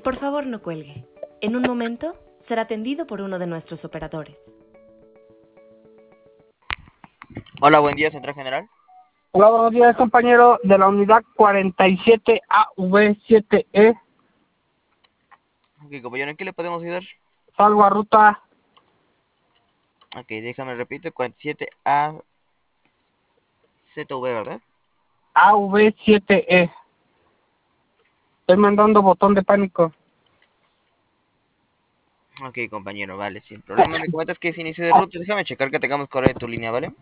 Por favor, no cuelgue. En un momento será atendido por uno de nuestros operadores. Hola, buen día, Central General. Hola, buenos días, compañero de la unidad 47AV7E. Ok, compañero, ¿en qué le podemos ayudar? Salvo a ruta Ok, déjame repito, 47A ZV, ¿verdad? AV7E. Estoy mandando botón de pánico. Ok, compañero, vale, sin problema. Me comentas que es inicio de ruta. Déjame checar que tengamos correcto tu línea, ¿vale?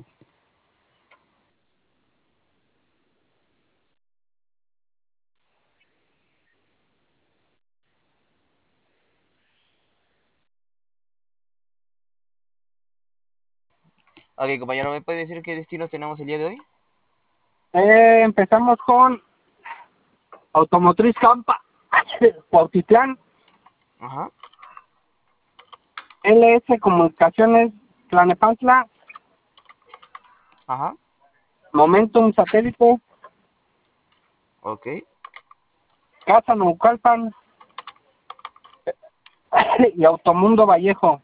Ok, compañero, ¿me puede decir qué destinos tenemos el día de hoy? Empezamos con Automotriz Campa, Cuautitlán, Ajá, LS Comunicaciones, Tlanepantla, ajá, Momentum Satélite, ok. Casa Naucalpan y Automundo Vallejo.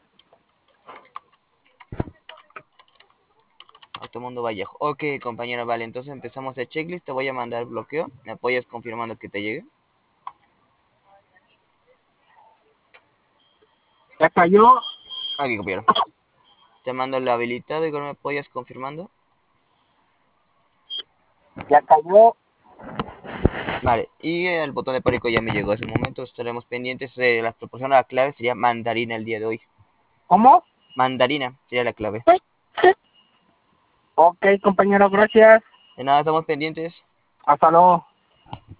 Automundo Vallejo. Ok, compañero, vale. Entonces empezamos el checklist. Te voy a mandar bloqueo. ¿Me apoyas confirmando que te llegue? Ya cayó, Ok, compañero. Te mando el habilitado y me apoyas confirmando. ya cayó. Vale, y el botón de pánico ya me llegó. Hace un momento estaremos pendientes. La proporción a la clave sería mandarina el día de hoy. ¿Cómo? Mandarina sería la clave. Ok, compañero, gracias. De nada, estamos pendientes. Hasta luego.